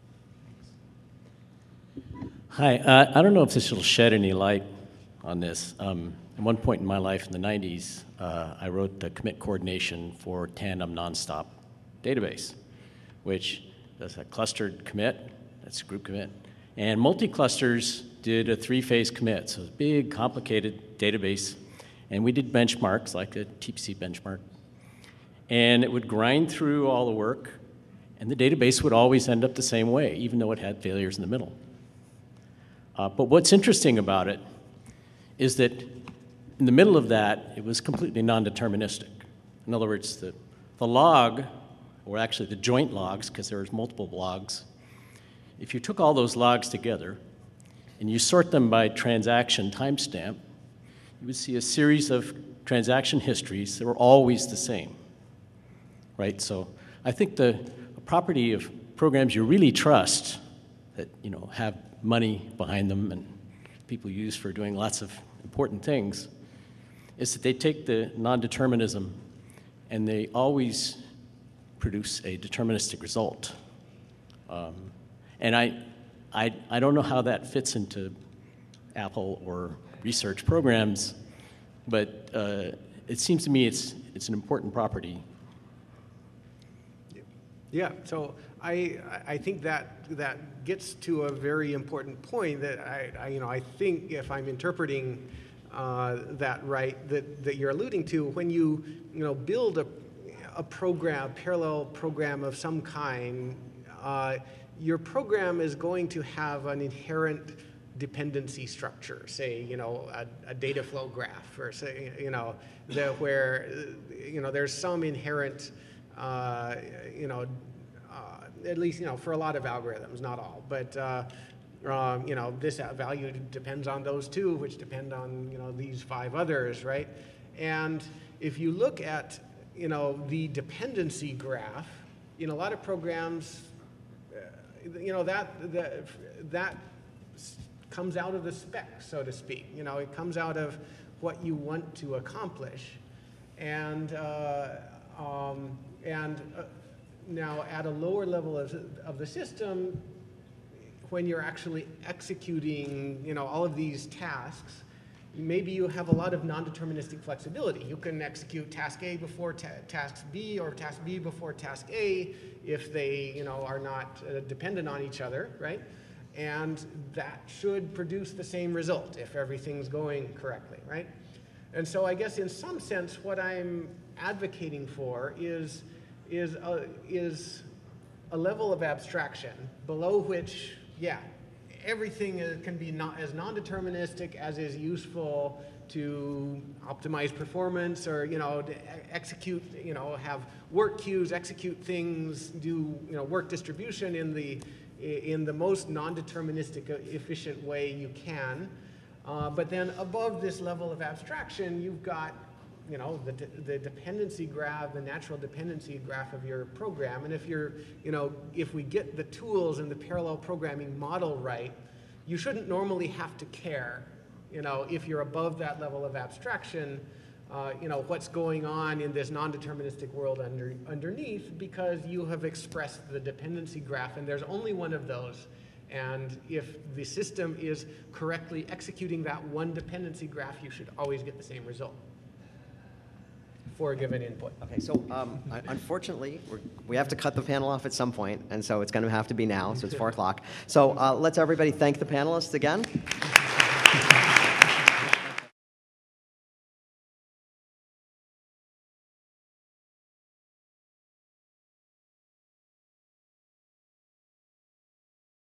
Hi, uh, I don't know if this will shed any light on this. Um, at one point in my life in the nineties, uh, I wrote the commit coordination for Tandem Nonstop database, which does a clustered commit, that's a group commit, and multi-clusters did a three-phase commit, so it's a big, complicated database, and we did benchmarks, like a T P C benchmark, and it would grind through all the work, and the database would always end up the same way, even though it had failures in the middle. Uh, but what's interesting about it is that in the middle of that, it was completely non-deterministic. In other words, the, the log, or actually the joint logs, because there was multiple logs, if you took all those logs together and you sort them by transaction timestamp, you would see a series of transaction histories that were always the same, right? So I think the property of programs you really trust that, you know, have money behind them and people use for doing lots of important things is that they take the non-determinism and they always produce a deterministic result. Um, and I, I, I don't know how that fits into Apple or research programs, but uh, it seems to me it's, it's an important property. Yeah, so I, I think that that gets to a very important point that I, I you know, I think if I'm interpreting uh, that right, that, that you're alluding to, when you, you know, build a, a program, a parallel program of some kind, uh, your program is going to have an inherent dependency structure, say, you know, a, a data flow graph, or say, you know, the, where, you know, there's some inherent, uh, you know, uh, at least, you know, for a lot of algorithms, not all, but, uh, um, you know, this value depends on those two, which depend on, you know, these five others, right? And if you look at, you know, the dependency graph, in a lot of programs, uh, you know, that, that, that comes out of the spec, so to speak. You know, it comes out of what you want to accomplish. And, uh, um, and uh, now at a lower level of, of the system, when you're actually executing, you know, all of these tasks, maybe you have a lot of non-deterministic flexibility. You can execute task A before ta task B, or task B before task A, if they, you know, are not uh, dependent on each other, right? And that should produce the same result if everything's going correctly, right? And so I guess in some sense what I'm advocating for is, is, a, is a level of abstraction below which, yeah, everything is, can be not as non-deterministic as is useful to optimize performance, or, you know, to execute, you know, have work queues, execute things, do, you know, work distribution in the in the most non-deterministic, efficient way you can. Uh, but then above this level of abstraction, you've got, you know, the, de the dependency graph, the natural dependency graph of your program. And if you're, you know, if we get the tools in the parallel programming model right, you shouldn't normally have to care, you know, if you're above that level of abstraction, uh, you know, what's going on in this non-deterministic world under, underneath, because you have expressed the dependency graph, and there's only one of those. And if the system is correctly executing that one dependency graph, you should always get the same result for a given input. Okay, so um, unfortunately, we're, we have to cut the panel off at some point, and so it's going to have to be now, so it's four o'clock. So uh, let's everybody thank the panelists again.